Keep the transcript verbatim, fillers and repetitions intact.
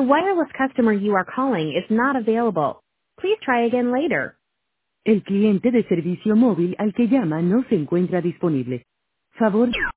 The wireless customer you are calling is not available. Please try again later. El cliente de servicio móvil al que llama no se encuentra disponible. Favor